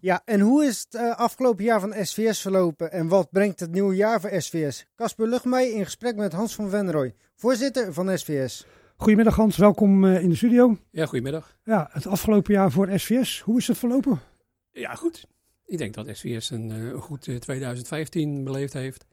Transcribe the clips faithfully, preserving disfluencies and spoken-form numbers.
Ja, en hoe is het uh, afgelopen jaar van S V S verlopen en wat brengt het nieuwe jaar voor S V S? Casper Lugmey in gesprek met Hans van Venrooy, voorzitter van S V S. Goedemiddag Hans, welkom uh, in de studio. Ja, goedemiddag. Ja, het afgelopen jaar voor S V S, hoe is het verlopen? Ja, goed. Ik denk dat S V S een, uh, een goed uh, twintig vijftien beleefd heeft.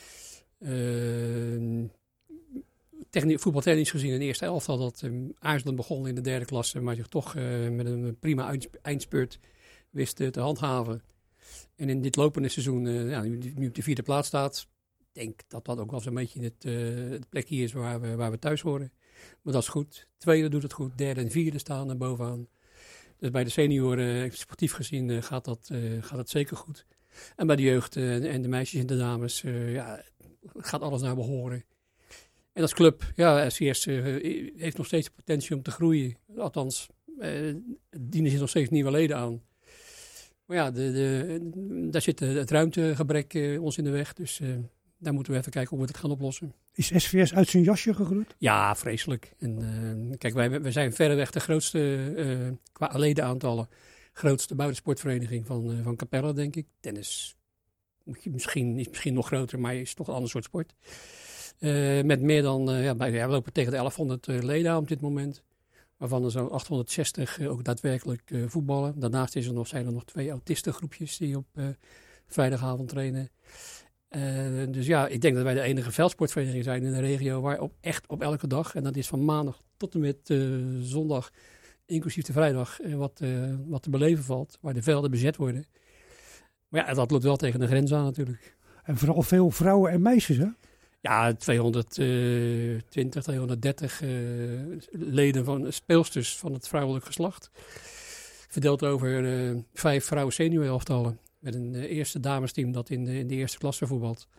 Uh, technisch, voetbaltechnisch gezien in de eerste elftal dat um, aarzelend begon in de derde klasse, maar zich toch uh, met een prima eindspurt wist uh, te handhaven. En in dit lopende seizoen, uh, ja, nu, nu op de vierde plaats staat, denk dat dat ook wel zo'n beetje het, uh, het plekje is waar we, waar we thuis horen. Maar dat is goed. Tweede doet het goed, derde en vierde staan er bovenaan. Dus bij de senioren, sportief gezien, uh, gaat, dat, uh, gaat het zeker goed. En bij de jeugd uh, en de meisjes en de dames, uh, ja, gaat alles naar behoren. En als club, ja, S V S uh, heeft nog steeds potentie om te groeien. Althans, uh, dienen zich nog steeds nieuwe leden aan. Maar ja, de, de, daar zit het ruimtegebrek uh, ons in de weg. Dus uh, daar moeten we even kijken hoe we het gaan oplossen. Is S V S uit zijn jasje gegroeid? Ja, vreselijk. En, uh, kijk, wij, wij zijn verreweg de grootste, uh, qua ledenaantallen, grootste buitensportvereniging van, uh, van Capelle, denk ik. Tennis misschien, is misschien nog groter, maar is toch een ander soort sport. Uh, met meer dan, uh, ja, bij, ja, we lopen tegen de elfhonderd uh, leden aan op dit moment. Waarvan er zo'n achthonderdzestig uh, ook daadwerkelijk uh, voetballen. Daarnaast is er nog, zijn er nog twee autistengroepjes die op uh, vrijdagavond trainen. Uh, dus ja, ik denk dat wij de enige veldsportvereniging zijn in de regio waar op, echt op elke dag, en dat is van maandag tot en met uh, zondag, inclusief de vrijdag, uh, wat, uh, wat te beleven valt, waar de velden bezet worden. Maar ja, dat loopt wel tegen de grens aan natuurlijk. En vooral veel vrouwen en meisjes, hè? Ja, tweehonderdtwintig, tweehonderddertig uh, leden van speelsters van het vrouwelijk geslacht. Verdeeld over uh, vijf vrouwen senior elftallen. Met een uh, eerste damesteam dat in de, in de eerste klasse voetbalt.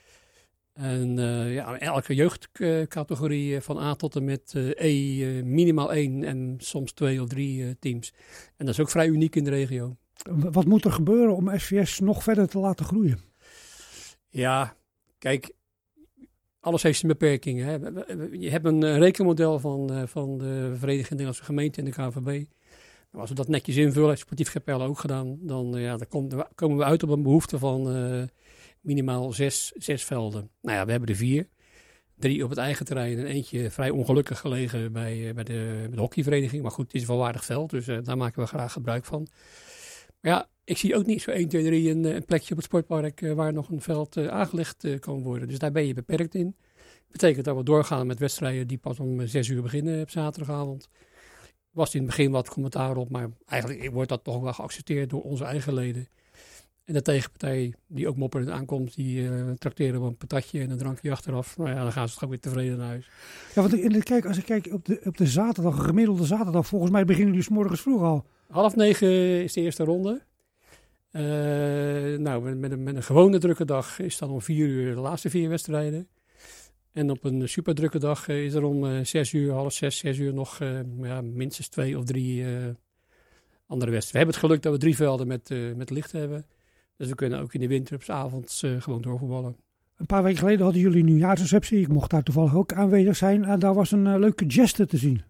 En uh, ja, elke jeugdcategorie uh, van A tot en met uh, E uh, minimaal één en soms twee of drie uh, teams. En dat is ook vrij uniek in de regio. Wat moet er gebeuren om S V S nog verder te laten groeien? Ja, kijk, alles heeft zijn beperkingen. Hè. Je hebt een rekenmodel van, uh, van de Vereniging Nederlandse Gemeenten en de K N V B. Als we dat netjes invullen, heeft Sportief Capelle ook gedaan, dan, uh, ja, dan komt, komen we uit op een behoefte van uh, minimaal zes, zes velden. Nou ja, we hebben er vier. Drie op het eigen terrein en eentje vrij ongelukkig gelegen bij, uh, bij, de, bij de hockeyvereniging. Maar goed, het is een volwaardig veld, dus uh, daar maken we graag gebruik van. Maar ja, ik zie ook niet zo één, twee, drie een, een plekje op het sportpark uh, waar nog een veld uh, aangelegd uh, kan worden. Dus daar ben je beperkt in. Dat betekent dat we doorgaan met wedstrijden die pas om zes uur beginnen op zaterdagavond. Was in het begin wat commentaar op, maar eigenlijk wordt dat toch wel geaccepteerd door onze eigen leden. En de tegenpartij die ook mopperend aankomt, die uh, trakteren we een patatje en een drankje achteraf. Nou ja, dan gaan ze toch weer tevreden naar huis. Ja, want ik, kijk, als ik kijk op de, op de zaterdag, een gemiddelde zaterdag, volgens mij beginnen jullie 's morgens vroeg al. Half negen is de eerste ronde. Uh, nou, met een, met een gewone drukke dag is dan om vier uur de laatste vier wedstrijden. En op een super drukke dag is er om uh, zes uur, half zes, zes uur nog uh, ja, minstens twee of drie uh, andere wedstrijden. We hebben het geluk dat we drie velden met, uh, met licht hebben. Dus we kunnen ook in de winter op 's avonds uh, gewoon doorvoetballen. Een paar weken geleden hadden jullie nieuwjaarsreceptie. Ik mocht daar toevallig ook aanwezig zijn. En daar was een uh, leuke geste te zien.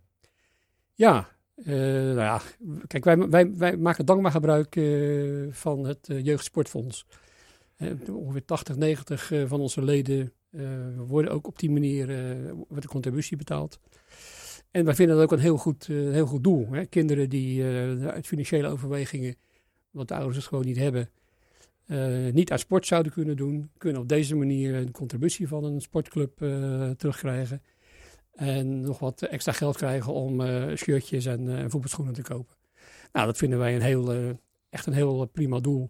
Ja, uh, nou ja, kijk, wij, wij, wij maken dankbaar gebruik uh, van het uh, Jeugdsportfonds. Uh, ongeveer tachtig, negentig uh, van onze leden uh, worden ook op die manier uh, wordt de contributie betaald. En wij vinden dat ook een heel goed, uh, heel goed doel. Hè? Kinderen die uh, uit financiële overwegingen, wat de ouders het gewoon niet hebben, uh, niet aan sport zouden kunnen doen, kunnen op deze manier een contributie van een sportclub uh, terugkrijgen. En nog wat extra geld krijgen om uh, shirtjes en uh, voetbalschoenen te kopen. Nou, dat vinden wij een heel, uh, echt een heel prima doel.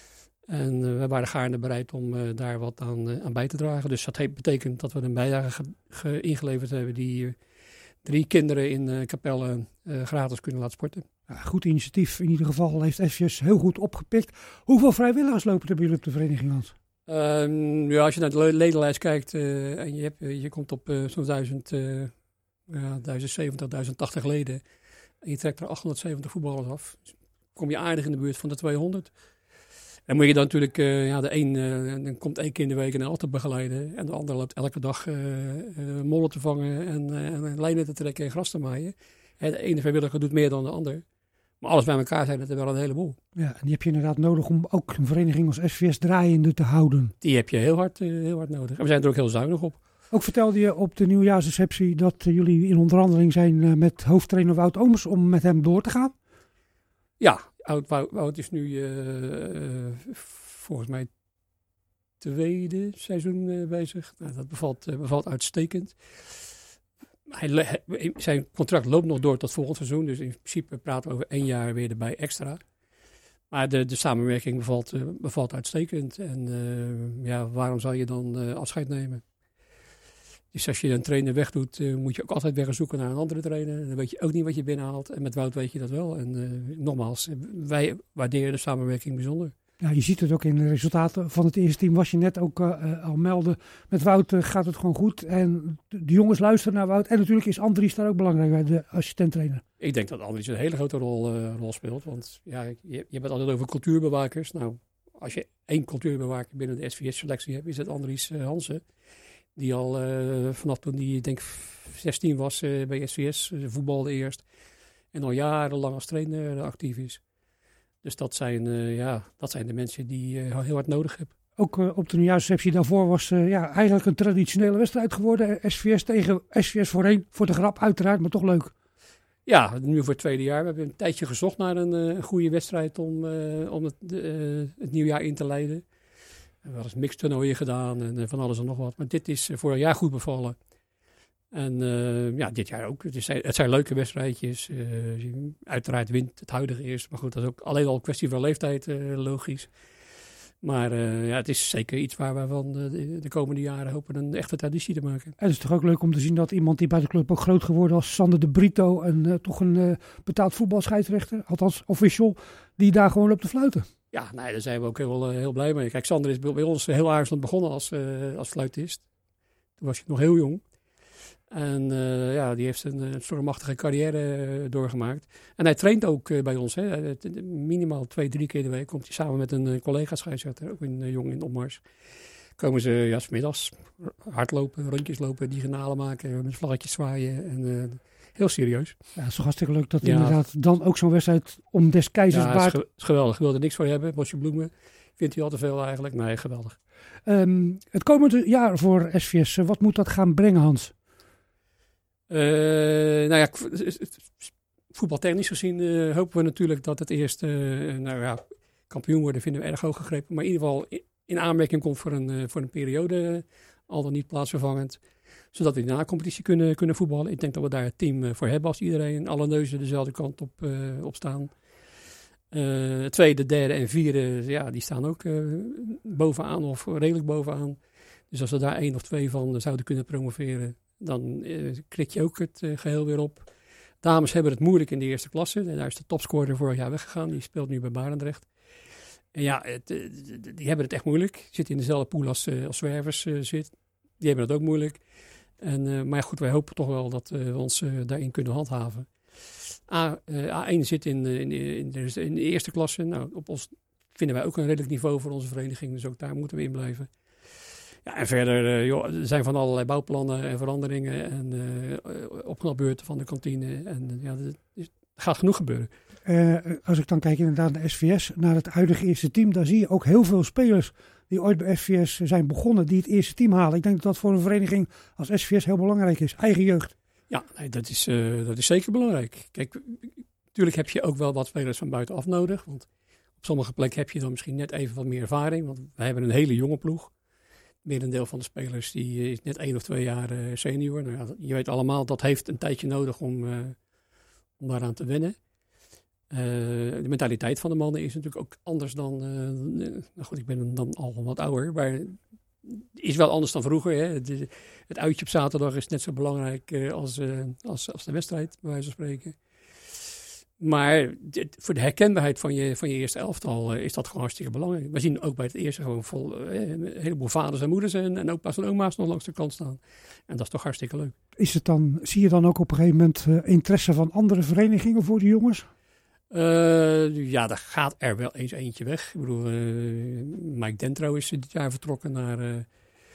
En uh, we waren gaarne bereid om uh, daar wat aan, uh, aan bij te dragen. Dus dat heeft, betekent dat we een bijdrage ge, ge, ingeleverd hebben die uh, drie kinderen in uh, Capelle uh, gratis kunnen laten sporten. Ja, goed initiatief. In ieder geval heeft S V S heel goed opgepikt. Hoeveel vrijwilligers lopen er bij jullie op de vereniging, Hans? Um, ja, als je naar de ledenlijst kijkt uh, en je, hebt, uh, je komt op uh, zo'n duizend, uh, ja, duizend zeventig, duizend tachtig leden en je trekt er achthonderdzeventig voetballers af, dus kom je aardig in de buurt van de tweehonderd. Dan moet je dan natuurlijk, uh, ja, de een uh, dan komt één keer in de week een elftal begeleiden en de ander loopt elke dag uh, uh, mollen te vangen en, uh, en lijnen te trekken en gras te maaien. Hè, de ene vrijwilliger doet meer dan de ander. Maar alles bij elkaar zijn het er wel een heleboel. Ja, en die heb je inderdaad nodig om ook een vereniging als S V S draaiende te houden. Die heb je heel hard, uh, heel hard nodig. En we zijn er ook heel zuinig op. Ook vertelde je op de nieuwjaarsreceptie dat uh, jullie in onderhandeling zijn uh, met hoofdtrainer Wout Ooms om met hem door te gaan. Ja, Wout, Wout, Wout is nu uh, uh, volgens mij tweede seizoen uh, bezig. Nou, dat bevalt, uh, bevalt uitstekend. Hij, hij, zijn contract loopt nog door tot volgend seizoen. Dus in principe praten we over één jaar weer erbij extra. Maar de, de samenwerking bevalt, uh, bevalt uitstekend. En uh, ja, waarom zou je dan uh, afscheid nemen? Dus als je een trainer wegdoet, uh, moet je ook altijd weer gaan zoeken naar een andere trainer. Dan weet je ook niet wat je binnenhaalt. En met Wout weet je dat wel. En uh, nogmaals, wij waarderen de samenwerking bijzonder. Ja, je ziet het ook in de resultaten van het eerste team. Was je net ook uh, al melden. Met Wout uh, gaat het gewoon goed. En de jongens luisteren naar Wout. En natuurlijk is Andries daar ook belangrijk bij, de assistent-trainer. Ik denk dat Andries een hele grote rol, uh, rol speelt. Want ja, je, je hebt het altijd over cultuurbewakers. Nou, als je één cultuurbewaker binnen de S V S-selectie hebt, is het Andries uh, Hansen. Die al uh, vanaf toen hij, denk zestien was uh, bij S V S, uh, voetbalde eerst. En al jarenlang als trainer uh, actief is. Dus dat zijn, uh, ja, dat zijn de mensen die je uh, heel hard nodig hebt. Ook uh, op de nieuwjaarsreceptie daarvoor was uh, ja, eigenlijk een traditionele wedstrijd geworden. S V S tegen S V S voorheen. Voor de grap uiteraard, maar toch leuk. Ja, nu voor het tweede jaar. We hebben een tijdje gezocht naar een uh, goede wedstrijd om, uh, om het, uh, het nieuwjaar in te leiden. We hebben wel eens mixtoernooien gedaan en uh, van alles en nog wat. Maar dit is uh, vorig jaar goed bevallen. En uh, ja, dit jaar ook. Het, is, het zijn leuke wedstrijdjes. Uh, uiteraard wint het huidige eerst. Maar goed, dat is ook alleen al een kwestie van leeftijd, uh, logisch. Maar uh, ja, het is zeker iets waar we van de, de komende jaren hopen een echte traditie te maken. En het is toch ook leuk om te zien dat iemand die bij de club ook groot geworden als Sander de Brito, en uh, toch een uh, betaald voetbalscheidsrechter, althans official, die daar gewoon loopt te fluiten. Ja, nee, daar zijn we ook heel, uh, heel blij mee. Kijk, Sander is bij ons heel aardig begonnen als, uh, als fluitist. Toen was hij nog heel jong. En uh, ja, die heeft een, een stormachtige carrière uh, doorgemaakt. En hij traint ook uh, bij ons. Hè. Minimaal twee, drie keer de week komt hij samen met een uh, collega scheidsrechter, ook een uh, jong in opmars. Komen ze ja, 's middags hardlopen, rondjes lopen, diagonalen maken, met vlaggetjes zwaaien. En, uh, heel serieus. Ja, het is toch hartstikke leuk dat ja. inderdaad dan ook zo'n wedstrijd om des keizers baard. Ja, het is, ge- is geweldig. Ik wil er niks voor hebben. Bosje bloemen vindt hij al te veel eigenlijk. Nee, geweldig. Um, het komende jaar voor S V S, wat moet dat gaan brengen, Hans? Uh, nou ja, voetbaltechnisch gezien uh, hopen we natuurlijk dat het eerst, uh, nou ja, kampioen worden vinden we erg hoog gegrepen. Maar in ieder geval in, in aanmerking komt voor een, uh, voor een periode, uh, al dan niet plaatsvervangend. Zodat we in de na-competitie kunnen, kunnen voetballen. Ik denk dat we daar het team uh, voor hebben als iedereen alle neuzen dezelfde kant op, uh, op staan. Uh, tweede, derde en vierde, ja, die staan ook uh, bovenaan of redelijk bovenaan. Dus als we daar één of twee van uh, zouden kunnen promoveren, dan uh, krik je ook het uh, geheel weer op. Dames hebben het moeilijk in de eerste klasse. En daar is de topscorer vorig jaar weggegaan. Die speelt nu bij Barendrecht. En ja, het, uh, die hebben het echt moeilijk. Zitten in dezelfde pool als, uh, als Zwervers uh, zit. Die hebben het ook moeilijk. En, uh, maar goed, wij hopen toch wel dat uh, we ons uh, daarin kunnen handhaven. A, uh, A één zit in, uh, in, in, de, in de eerste klasse. Nou, op ons vinden wij ook een redelijk niveau voor onze vereniging. Dus ook daar moeten we in blijven. Ja, en verder, uh, joh, er zijn van allerlei bouwplannen en veranderingen en uh, opknapbeurten van de kantine. En uh, ja, er gaat genoeg gebeuren. Uh, als ik dan kijk inderdaad naar S V S, naar het huidige eerste team, daar zie je ook heel veel spelers die ooit bij S V S zijn begonnen, die het eerste team halen. Ik denk dat dat voor een vereniging als S V S heel belangrijk is. Eigen jeugd. Ja, nee, dat, is, uh, dat is zeker belangrijk. Kijk, natuurlijk heb je ook wel wat spelers van buitenaf nodig. Want op sommige plekken heb je dan misschien net even wat meer ervaring. Want wij hebben een hele jonge ploeg. Merendeel van de spelers die is net één of twee jaar uh, senior. Nou ja, je weet allemaal, dat heeft een tijdje nodig om, uh, om daaraan te wennen. Uh, de mentaliteit van de mannen is natuurlijk ook anders dan... Uh, nou goed, ik ben dan al wat ouder, maar is wel anders dan vroeger. Hè. Het, het uitje op zaterdag is net zo belangrijk uh, als, uh, als, als de wedstrijd, bij wijze van spreken. Maar dit, voor de herkenbaarheid van je, van je eerste elftal uh, is dat gewoon hartstikke belangrijk. We zien ook bij het eerste gewoon vol, uh, een heleboel vaders en moeders en, en opa's en oma's nog langs de kant staan. En dat is toch hartstikke leuk. Is het dan, zie je dan ook op een gegeven moment uh, interesse van andere verenigingen voor de jongens? Uh, ja, daar gaat er wel eens eentje weg. Ik bedoel, uh, Mike Dentro is dit jaar vertrokken naar uh,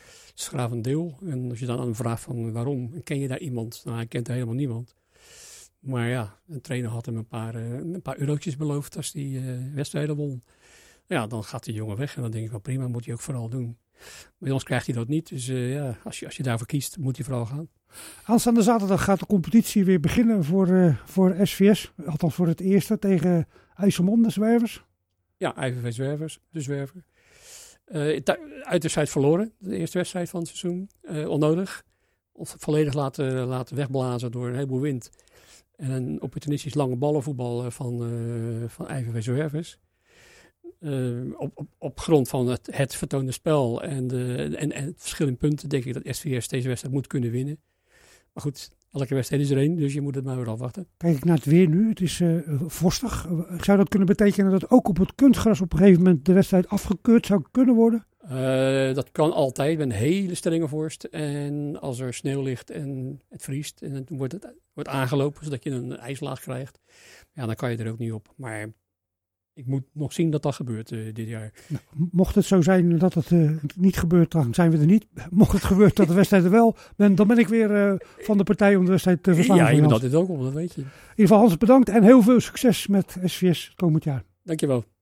Schravendeel. En als je dan aan hem vraagt van waarom, ken je daar iemand? Nou, hij kent er helemaal niemand. Maar ja, een trainer had hem een paar, uh, een paar eurotjes beloofd als hij uh, wedstrijden won. Ja, dan gaat die jongen weg en dan denk ik wel prima, moet hij ook vooral doen. Bij ons krijgt hij dat niet, dus uh, ja, als je, als je daarvoor kiest, moet hij vooral gaan. Aanstaande zaterdag gaat de competitie weer beginnen voor, uh, voor S V S. Althans voor het eerste tegen IJsselmonde Zwervers. Ja, I V V Zwervers, de Zwerver. Uh, Uiterzijds verloren, de eerste wedstrijd van het seizoen. Uh, onnodig. Of volledig laten, laten wegblazen door een heleboel wind. En een opportunistisch lange ballenvoetbal van, uh, van I V V Zwervers. Uh, op, op, op grond van het, het vertoonde spel en, de, en, en het verschil in punten denk ik dat S V S deze wedstrijd moet kunnen winnen. Maar goed, elke wedstrijd is er één, dus je moet het maar weer afwachten. Kijk ik naar het weer nu, het is uh, vorstig. Zou dat kunnen betekenen dat ook op het kunstgras op een gegeven moment de wedstrijd afgekeurd zou kunnen worden? Uh, dat kan altijd met een hele strenge vorst. En als er sneeuw ligt en het vriest en het wordt, het wordt aangelopen zodat je een ijslaag krijgt. Ja, dan kan je er ook niet op. Maar ik moet nog zien dat dat gebeurt uh, dit jaar. Nou, mocht het zo zijn dat het uh, niet gebeurt, dan zijn we er niet. Mocht het gebeuren dat de wedstrijd er wel, ben, dan ben ik weer uh, van de partij om de wedstrijd te verslaan. Ja, je bent altijd welkom, dat weet je. In ieder geval Hans, bedankt en heel veel succes met S V S komend jaar. Dankjewel.